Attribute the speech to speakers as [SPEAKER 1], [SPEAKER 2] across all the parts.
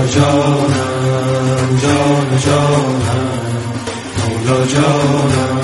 [SPEAKER 1] جانم جان جانم مولا جانم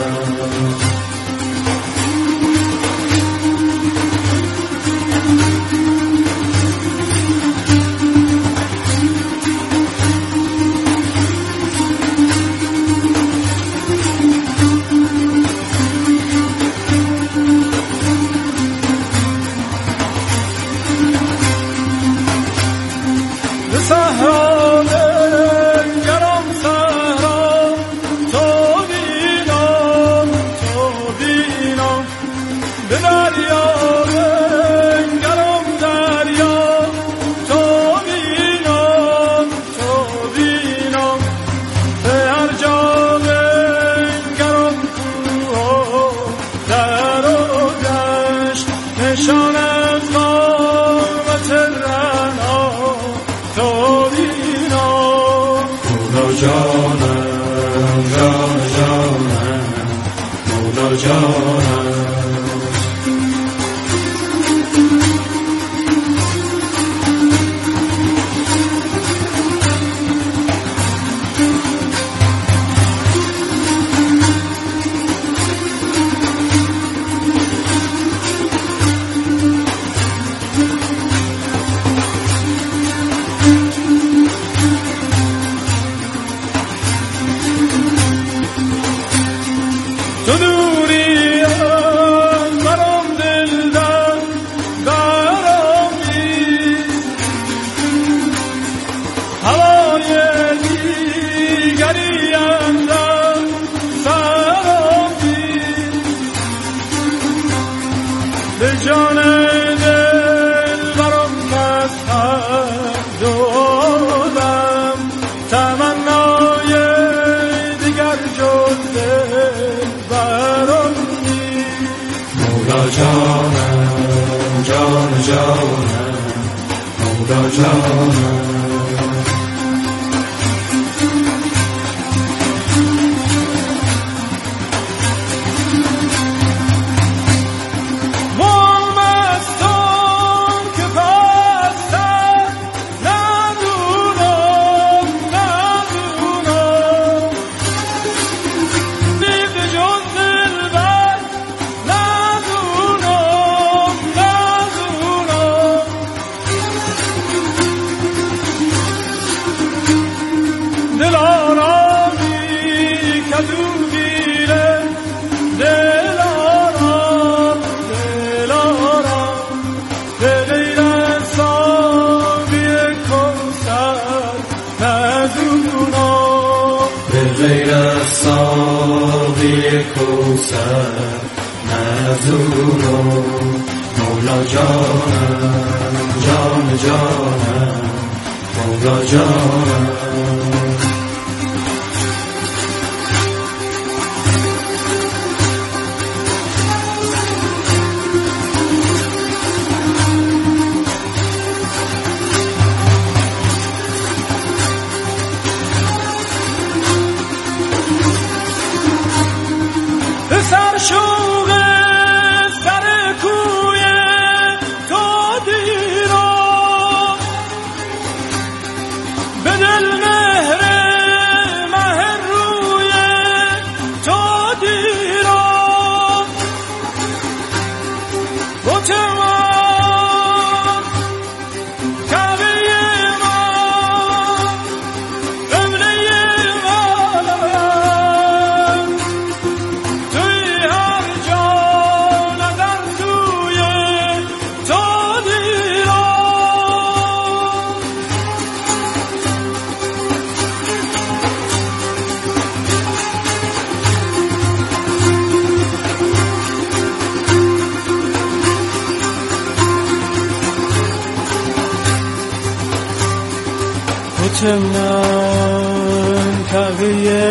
[SPEAKER 2] من کعبه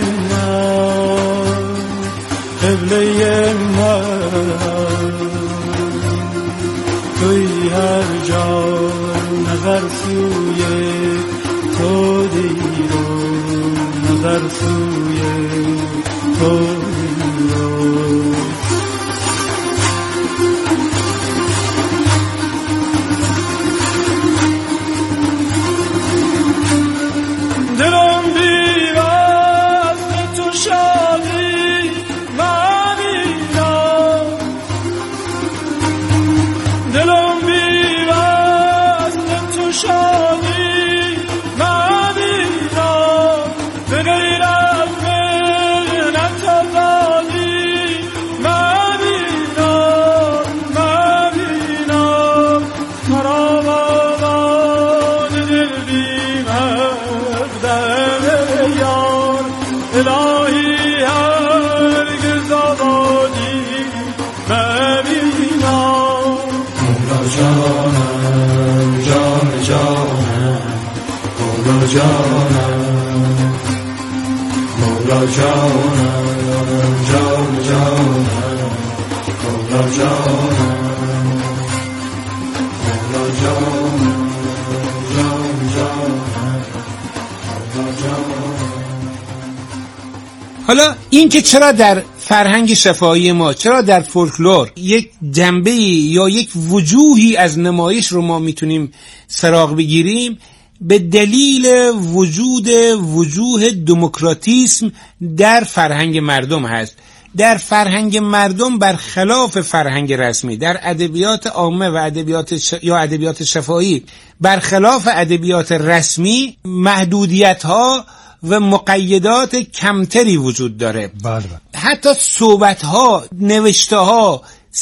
[SPEAKER 2] من قبله من توی هر جا نظر سوی تو دیرو نظر سوی تو دیرو دم یار الهی هرگز آبادی مبینم.
[SPEAKER 1] مولا جانم جان جانم مولا جانم مولا جانم جان جانم مولا جانم مولا جانم جان جانم مولا جانم.
[SPEAKER 3] حالا این که چرا در فرهنگ شفاهی ما، چرا در فولکلور یک جنبه‌ای یا یک وجوهی از نمایش رو ما میتونیم سراغ بگیریم، به دلیل وجوه دموکراتیسم در فرهنگ مردم هست. در فرهنگ مردم برخلاف فرهنگ رسمی، در ادبیات عامه و یا ادبیات شفاهی برخلاف ادبیات رسمی، محدودیت‌ها و مقیدات کمتری وجود داره.
[SPEAKER 4] بله.
[SPEAKER 3] حتی صحبت‌ها، نوشته‌ها،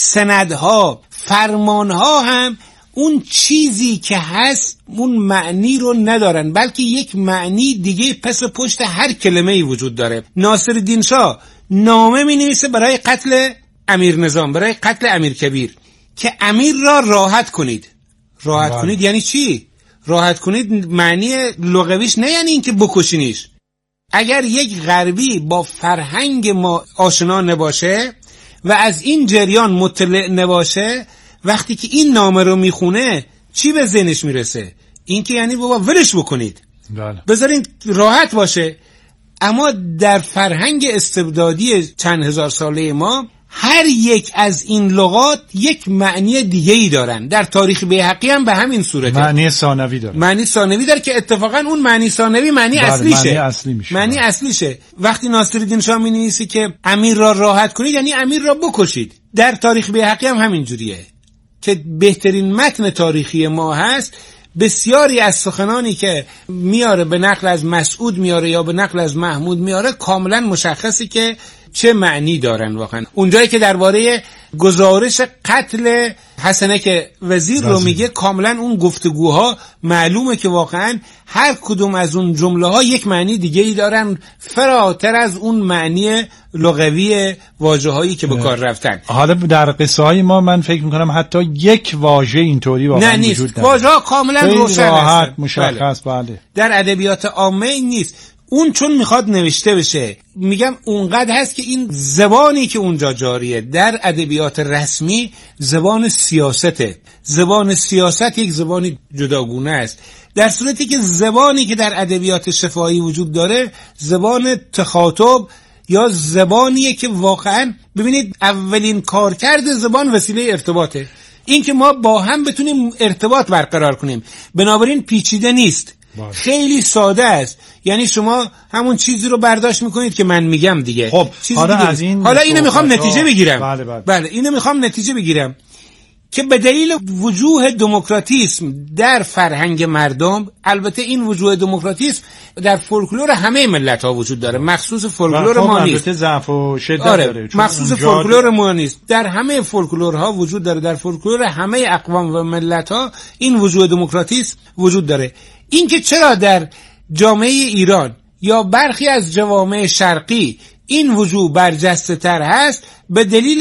[SPEAKER 3] سندها، فرمان‌ها هم اون چیزی که هست اون معنی رو ندارن، بلکه یک معنی دیگه پس پشت هر کلمه‌ای وجود داره. ناصرالدین شاه نامه می‌نویسه برای قتل امیر نظام، برای قتل امیر کبیر، که امیر را راحت کنید. راحت کنید یعنی چی؟ راحت کنید معنی لغویش نه یعنی اینکه بکشینیش. اگر یک غربی با فرهنگ ما آشنا نباشه و از این جریان مطلع نباشه، وقتی که این نامه رو میخونه چی به ذهنش میرسه؟ این که یعنی بابا ولش بکنید، بذارین راحت باشه. اما در فرهنگ استبدادی چند هزار ساله ما هر یک از این لغات یک معنی دیگه‌ای دارن. در تاریخ بیهقی هم به همین صورته.
[SPEAKER 4] معنی ثانوی داره.
[SPEAKER 3] معنی ثانوی داره که اتفاقا اون معنی ثانوی معنی اصلیشه. معنی اصلیشه. وقتی ناصرالدین شاه می‌نویسه که امیر را راحت کنید یعنی امیر را بکشید. در تاریخ بیهقی هم همین جوریه که بهترین متن تاریخی ما هست. بسیاری از سخنانی که میاره به نقل از مسعود میاره یا به نقل از محمود میاره کاملا مشخصی که چه معنی دارن واقعا. اونجایی که درباره گزارش قتل حسنک وزیر رو میگه، کاملا اون گفتگوها معلومه که واقعا هر کدوم از اون جمله ها یک معنی دیگه ای دارن فراتر از اون معنی لغوی واژه هایی که به کار رفتن.
[SPEAKER 4] حالا در قصه های ما من فکر میکنم حتی یک واژه اینطوری واقعا وجود نداره.
[SPEAKER 3] واژه ها کاملا روشن
[SPEAKER 4] راحت مشخص. بله.
[SPEAKER 3] در ادبیات عامه این نیست. اون چون میخواد نوشته بشه، میگم اونقدر هست که این زبانی که اونجا جاریه در ادبیات رسمی زبان سیاسته. زبان سیاست یک زبانی جداگونه است، در صورتی که زبانی که در ادبیات شفاهی وجود داره زبان تخاطب یا زبانیه که واقعا ببینید اولین کارکرد زبان وسیله ارتباطه، این که ما با هم بتونیم ارتباط برقرار کنیم. بنابراین پیچیده نیست، خیلی ساده است. یعنی شما همون چیزی رو برداشت میکنید که من میگم دیگه.
[SPEAKER 4] خب
[SPEAKER 3] حالا اینو میخوام نتیجه بگیرم.
[SPEAKER 4] بله
[SPEAKER 3] اینو میخوام نتیجه بگیرم که به دلیل وجوه دموکراتیسم در فرهنگ مردم، البته این وجوه دموکراتیسم در فولکلور همه ملت ها وجود داره، مخصوص فولکلور ما نیست.
[SPEAKER 4] البته ضعف و شدت داره،
[SPEAKER 3] مخصوص فولکلور ما نیست، در همه فولکلورها وجود داره. در فولکلور همه اقوام و ملت ها این وجوه دموکراتیسم وجود داره. این که چرا در جامعه ایران یا برخی از جوامع شرقی این وجوه برجسته تر هست، به دلیل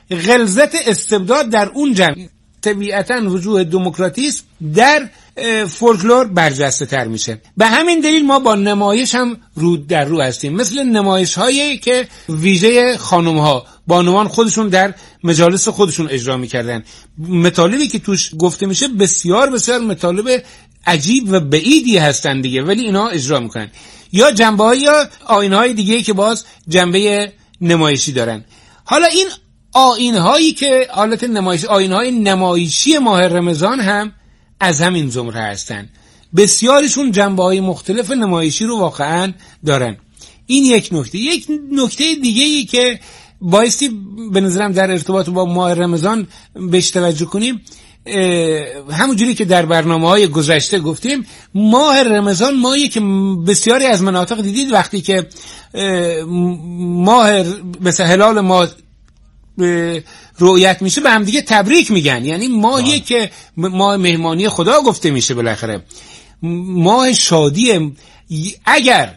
[SPEAKER 3] غلظت استبداد در اون جمع. طبیعتاً وجوه دموکراتیسم در فولکلور برجسته تر میشه. به همین دلیل ما با نمایش هم رو در رو هستیم، مثل نمایش هایی که ویژه خانم ها بانوان خودشون در مجالس خودشون اجرا میکردن. مطالبی که توش گفته میشه بسیار بسیار مطالب عجیب و بعیدی هستن دیگه، ولی اینا اجرا میکنن. یا جنبه های یا آیین های دیگه که باز جنبه نمایشی دارن. حالا این آیین هایی که حالت نمایشی، آیین های نمایشی ماه رمضان هم از همین زمره هستن. بسیارشون جنبه های مختلف نمایشی رو واقعا دارن. این یک نکته. یک نکته دیگه ای که بایستی به نظرم در ارتباط با ماه رمضان بهش توجه کنیم، همونجوری که در برنامه‌های گذشته گفتیم، ماه رمضان ماهی که بسیاری از مناطق دیدید وقتی که ماه مثل هلال ماه رؤیت میشه به هم دیگه تبریک میگن. یعنی ماهی که ماه مهمانی خدا گفته میشه، بالاخره ماه شادیه. اگر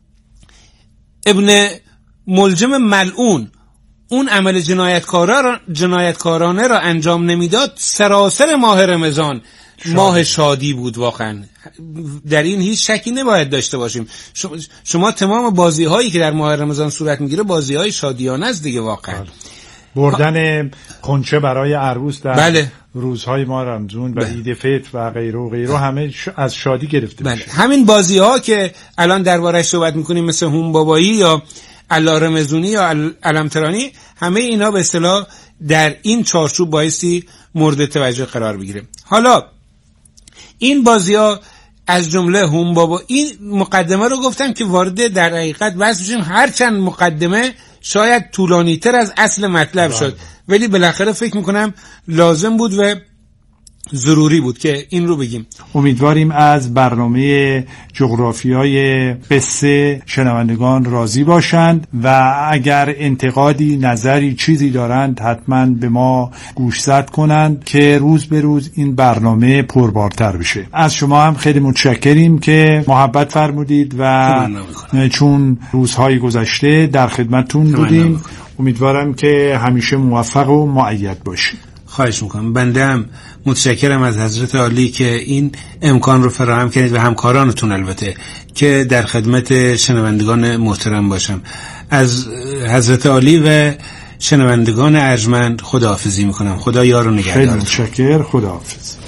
[SPEAKER 3] ابن ملجم ملعون اون عمل جنایتکارانه را انجام نمیداد، سراسر ماه رمضان ماه شادی بود. واقعا در این هیچ شکی نباید داشته باشیم. شما تمام بازی هایی که در ماه رمضان صورت میگیره بازی های شادیانه است دیگه. واقعا
[SPEAKER 4] بردن کنچه برای عروس در
[SPEAKER 3] بله.
[SPEAKER 4] روزهای ماه رمضان و عید فطر و غیره و غیره همه از شادی گرفته
[SPEAKER 3] بله.
[SPEAKER 4] میشه.
[SPEAKER 3] همین بازی ها که الان درباره‌اش صحبت میکنیم، مثل هوم بابایی یا الله رمضونی یا علمترانی، همه اینا به اصطلاح در این چارچوب بایستی مورد توجه قرار بگیره. حالا این بازی‌ها از جمله هوم بابا، این مقدمه رو گفتم که وارد در حقیقت بحث بشیم، هرچند مقدمه شاید طولانی‌تر از اصل مطلب شد، ولی بالاخره فکر میکنم لازم بود و ضروری بود که این رو بگیم.
[SPEAKER 4] امیدواریم از برنامه جغرافیای قصه شنوندگان راضی باشند و اگر انتقادی، نظری، چیزی دارند حتما به ما گوشزد کنند که روز به روز این برنامه پربارتر بشه. از شما هم خیلی متشکریم که محبت فرمودید و چون روزهای گذشته در خدمتتون بودیم. امیدوارم که همیشه موفق و مؤید باشید.
[SPEAKER 3] خواهش میکنم. بنده هم متشکرم از حضرت عالی که این امکان رو فراهم کردید و همکارانتون البته که در خدمت شنوندگان محترم باشم. از حضرت عالی و شنوندگان ارجمند خداحافظی میکنم. خدا یار و نگهدارتون.
[SPEAKER 4] خیلی متشکر. خداحافظ.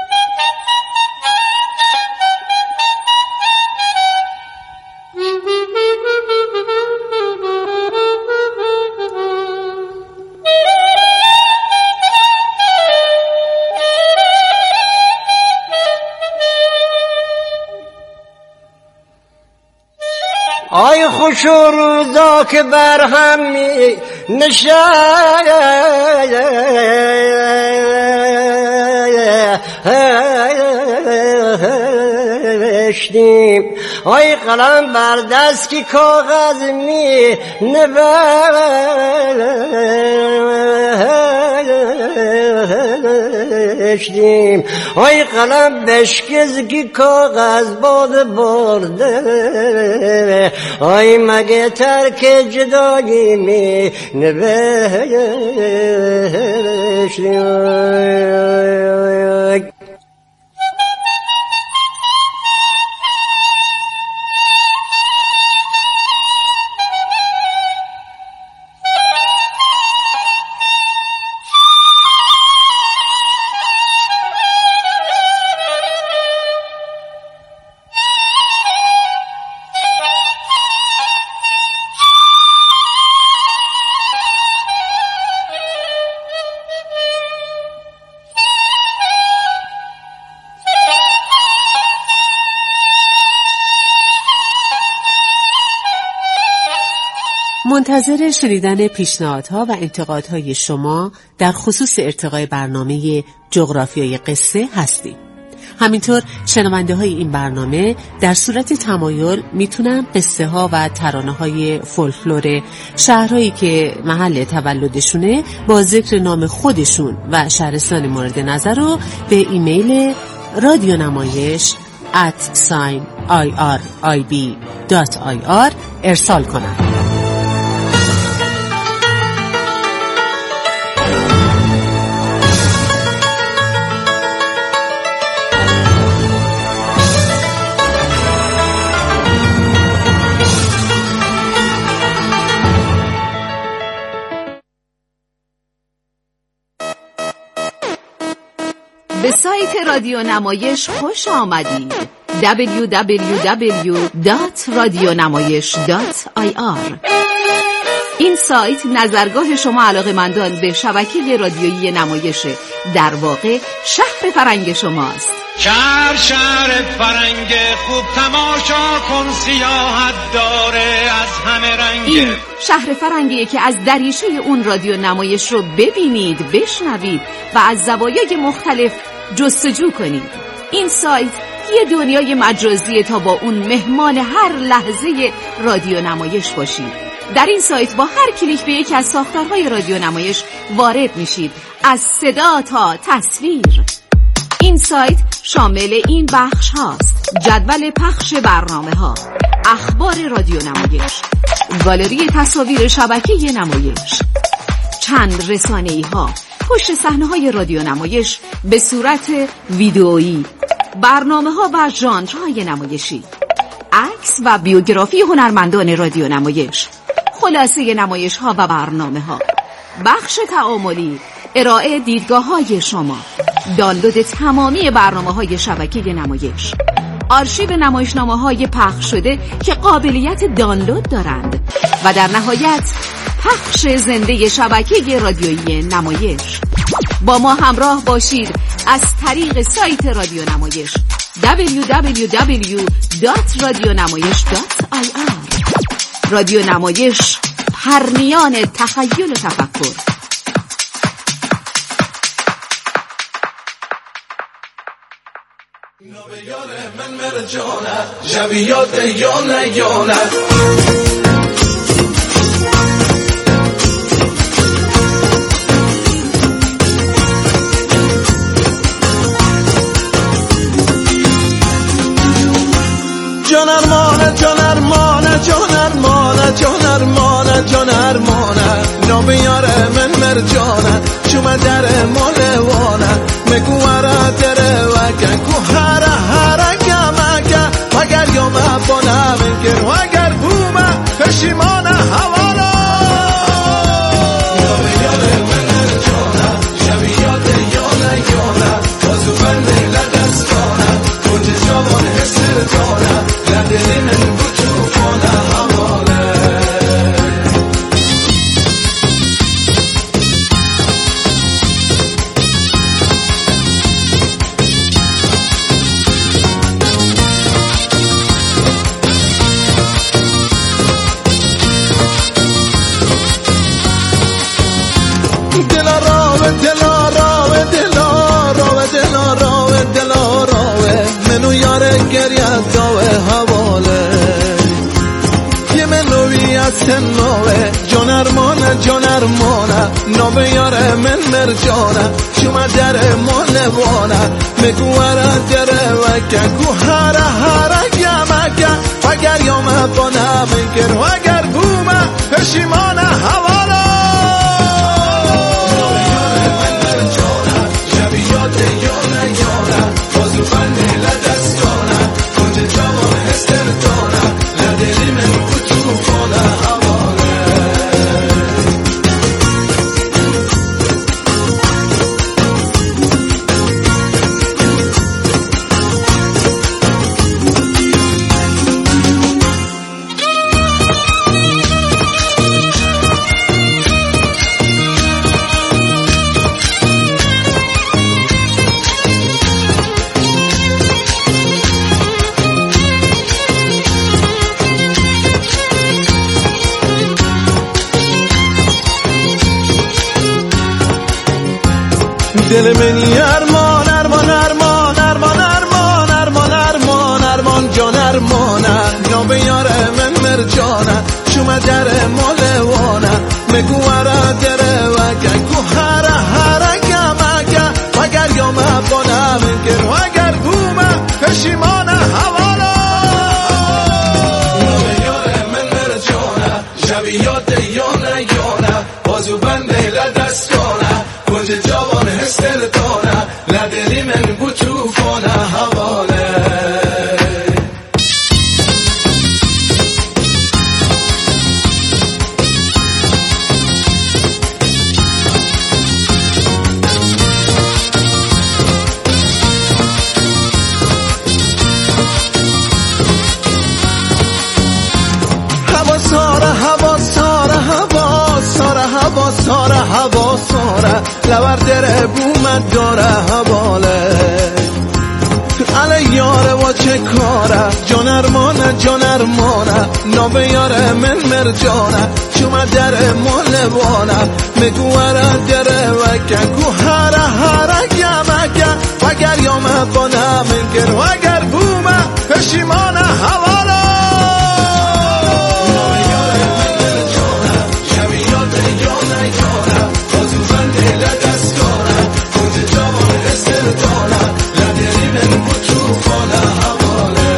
[SPEAKER 5] آی خوش و روزا که بر هم می نشستیم، آی قلم بر دست که کاغذ می نوشتیم، آی قلم بشکز که کاغذ باد برده، آی مگه ترک جدایی می نوشتیم.
[SPEAKER 6] منتظر شنیدن پیشنهادها و انتقادهای شما در خصوص ارتقای برنامه جغرافیای قصه هستیم. همینطور شنونده های این برنامه در صورت تمایل میتونن قصه ها و ترانه های فولکلور شهرهایی که محل تولدشونه با ذکر نام خودشون و شهرستان مورد نظر رو به ایمیل radionamayesh@irib.ir ارسال کنن.
[SPEAKER 7] به سایت رادیو نمایش خوش آمدید. www.radionamayesh.ir. این سایت نظرگاه شما علاقه‌مندان به شبکه رادیویی نمایشه، در واقع شهر فرنگ شماست.
[SPEAKER 2] شهر فرنگ خوب تماشا کن، سیاحت داره از همه رنگ.
[SPEAKER 7] این شهر فرنگیه که از دریچه اون رادیو نمایش رو ببینید، بشنوید و از زوایای مختلف جستجو کنید. این سایت یه دنیای مجازیه تا با اون مهمان هر لحظه رادیو نمایش باشید. در این سایت با هر کلیک به یکی از ساختارهای رادیو نمایش وارد میشید، از صدا تا تصویر. این سایت شامل این بخش هاست: جدول پخش برنامه‌ها، اخبار رادیو نمایش، گالری تصاویر شبکه نمایش، چند رسانه‌ای‌ها، پشت صحنه‌های رادیو نمایش به صورت ویدئویی، برنامه‌ها و ژانرهای نمایشی، عکس و بیوگرافی هنرمندان رادیو نمایش، خلاصه نمایش‌ها و برنامه‌ها، بخش تعاملی، ارائه دیدگاه‌های شما، دانلود تمامی برنامه‌های شبکه نمایش، آرشیو نمایشنامه‌های پخش شده که قابلیت دانلود دارند و در نهایت پخش زنده شبکه رادیویی نمایش. با ما همراه باشید از طریق سایت رادیو نمایش www.radionamayesh.ir. رادیو نمایش، پرنیان تخیل و تفکر.
[SPEAKER 1] من مرجانه جویات یانه یانه جانرمانه جانرمانه جانرمانه جانرمانه جانرمانه نابیاره من مرجانه چومه در مالوانه مگواره دره وگه کوهره هره گمگه وگر یومه بانه منکر وگر بومه پشیمانه حوالا نابیاره من مرجانه شبیات یانه یانه بازو بنده لدستانه کنج جوان حسر دانه لدلی من بطوفانه حواله منو یاره گریت داوه حواله یه منوی از تنوه جانرمانه جانرمانه نابه یاره من مرجانه شما در مالوانه مگواره دره وگه گوهره هره گمگه وگر یامه بانه منکر وگر بومه پشیمانه حواله نابه یاره من مرجانه شبیات یانه یانه بازو بنده لدستانه کنج جوان هستردانه لدلی من بطوفانه حواله دل منی ارمان ارمان ارمان ارمان ارمان ارمان ارمان ارمان جان ارمانه نابه یاره من مرجانه شما در مالوانه مگواره دره وگه گوهره هره گمگه وگر یامه بانه منکر وگر بومه پشیمانه حوالا نابه یاره من مرجانه شبیات یانه یانه بازو بنده لدستانه کنج جوان هستردانه لدلی من بطوفانه حواله هوا ساره لور دره بومد داره حواله علی یاره و چه کاره جانرمانه جانرمانه نابه یاره من مرجانه شما در مالوانه مگواره دره وگه گوهره هره گمگه وگر یامه بانه منکر وگر بومه پشیمانه حواله نابه یاره من مرجانه شبیات یانه یانه بازو بنده لدستانه کنج جوان هستردانه لدلی من بطوفانه حواله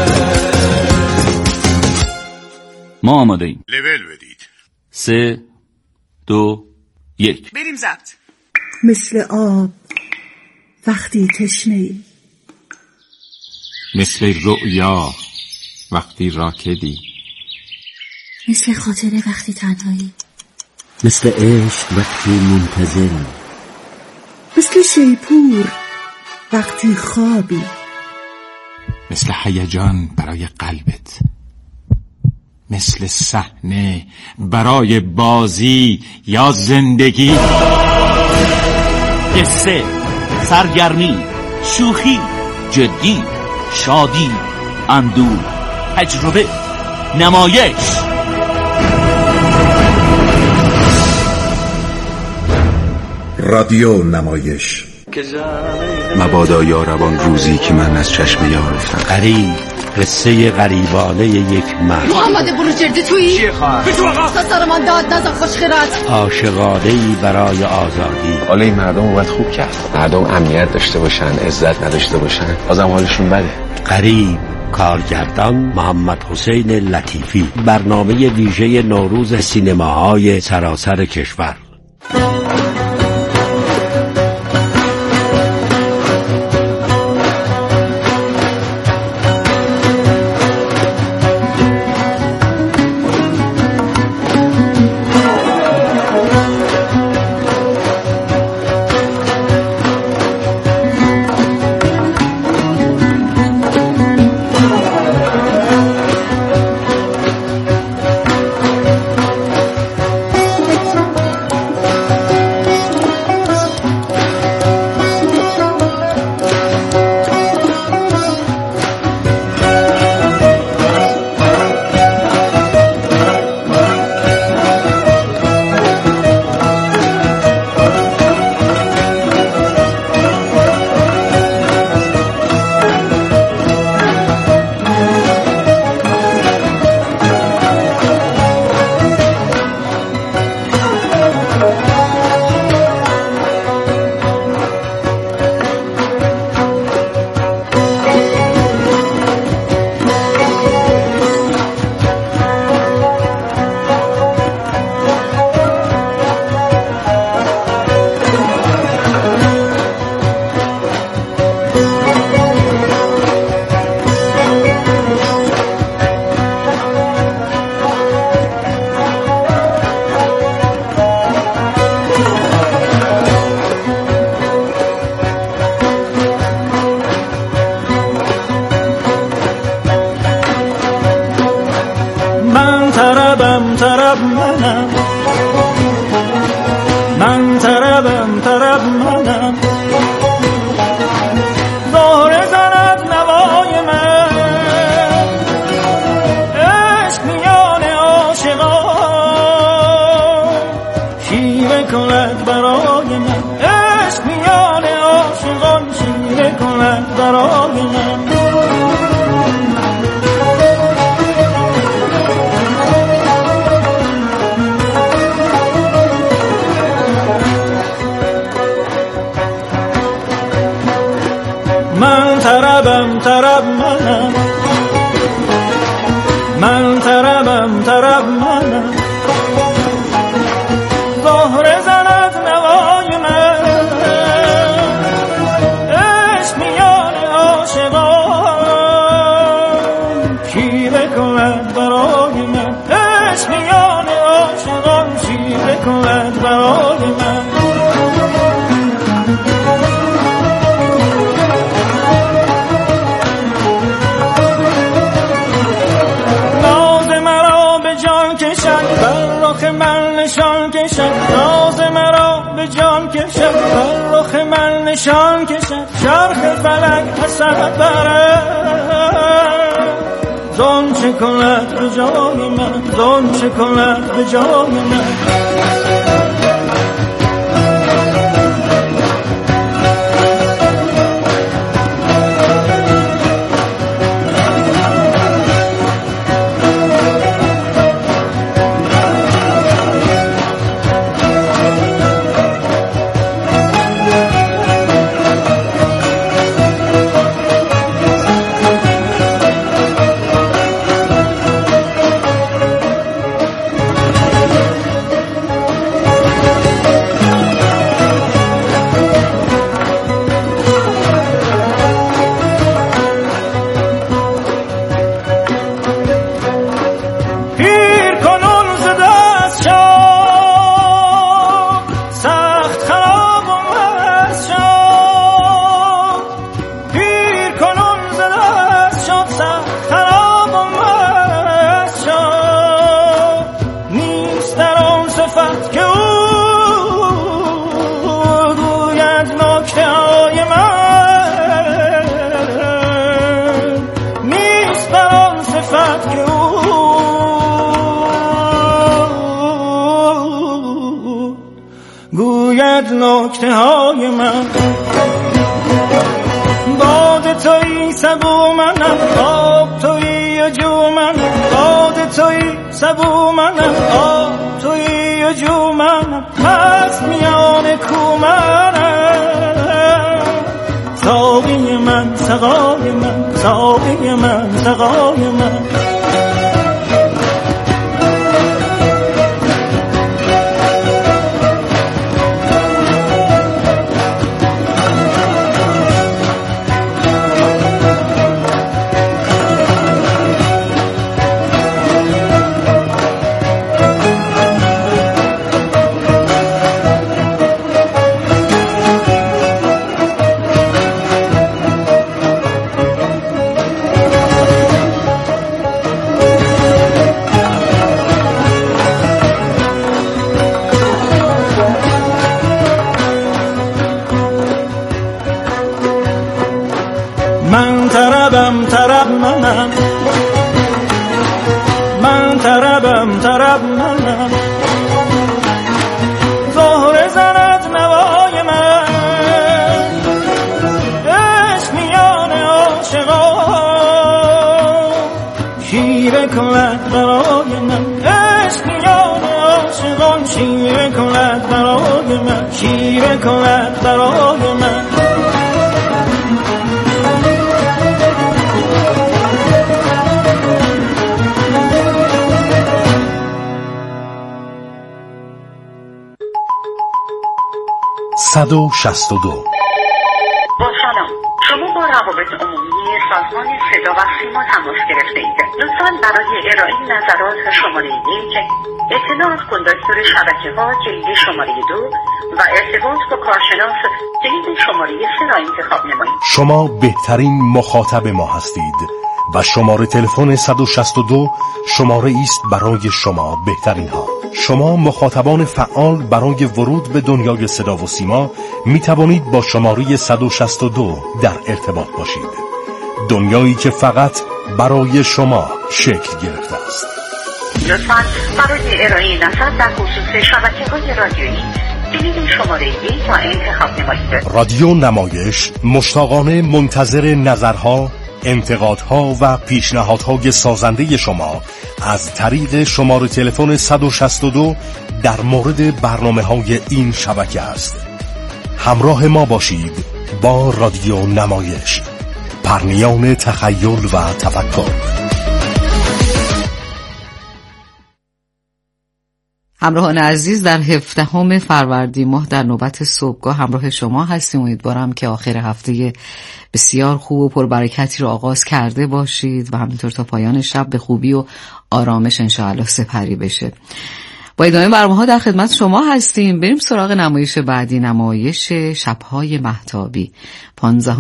[SPEAKER 8] ما آماده ایم.
[SPEAKER 2] لول بدید.
[SPEAKER 8] 3 2 1
[SPEAKER 7] بریم ضبط.
[SPEAKER 9] مثل آب وقتی تشنه‌ای،
[SPEAKER 10] مثل رؤیا وقتی راکدی،
[SPEAKER 9] مثل خاطره وقتی تنهایی،
[SPEAKER 11] مثل عشق وقتی منتظری،
[SPEAKER 9] مثل شیپور وقتی خوابی،
[SPEAKER 10] مثل هیجان برای قلبت، مثل صحنه برای بازی یا زندگی.
[SPEAKER 8] قصه، سرگرمی، شوخی، جدی، شادی، اندوه، تجربه، نمایش.
[SPEAKER 12] رادیو نمایش.
[SPEAKER 13] مبادا یاربان روزی که من از چشم یار افتم.
[SPEAKER 11] غریب، قصه غریبانه یک مرد.
[SPEAKER 14] محمد بروجردی تویی؟ چیه خواهد؟ بجو آقا سرمان داد نزا خوشخیرات.
[SPEAKER 11] عاشقانه‌ای برای آزادی.
[SPEAKER 13] حالا این مردم رو باید خوب کرد. مردم امنیت داشته باشن، عزت نداشته باشن، بازم حالشون بده.
[SPEAKER 11] غریب، کارگردان محمد حسین لطیفی. برنامه ویژه نوروز سینماهای سراسر کشور.
[SPEAKER 15] نشان کشد چرخ فلک حسد برد زون چه کند به جای من زون چه کند به جای من شود که گوید نکته های من. باد تویی سبو منم، آب تویی و جو منم. باد تویی سبو منم، آب تویی و جو منم. پس میان کو منم، ساقی من سقای من، ساقی من سقای من. من طربم طرب منم، من طربم طرب منم. زهره زند نوای من، عشق میان عاشقان شیره کند برای من. عشق میان عاشقان شیره کند برای من، شیره کند برای من.
[SPEAKER 12] با سلام، شما با روابط عمومی سازمان صدا و سیما تماس گرفته اید. لطفاً برای ارائه نظرات شماره 1 اطلاعات کن دستور شبکه‌ها کلید شماره 2 و ارتباط با کارشناس کلید شماره 3 را انتخاب نمایید.
[SPEAKER 16] شما بهترین مخاطب ما هستید و شماره تلفن 162 شماره است برای شما بهترین ها. شما مخاطبان فعال برای ورود به دنیای صدا و سیما می توانید با شماره 162 در ارتباط باشید. دنیایی که فقط برای شما شکل گرفته است.
[SPEAKER 12] لطفاً برای ارائه نظر در خصوص شبکه‌های رادیویی کلید شماره 1 را انتخاب نمایید.
[SPEAKER 16] رادیو نمایش مشتاقانه منتظر نظرها، انتقادها و پیشنهادهای سازنده شما از طریق شماره تلفن 162 در مورد برنامه‌های این شبکه است. همراه ما باشید با رادیو نمایش، پرنیان تخیل و تفکر.
[SPEAKER 17] همراهان عزیز، در 17 فروردین ماه در نوبت صبحگاه همراه شما هستیم. امیدوارم که آخر هفته بسیار خوب و پربرکتی رو آغاز کرده باشید و همینطور تا پایان شب به خوبی و آرامش انشاءالله سپری بشه. با ادامه برنامه‌ها در خدمت شما هستیم. بریم سراغ نمایش بعدی، نمایش شب‌های مهتابی. 15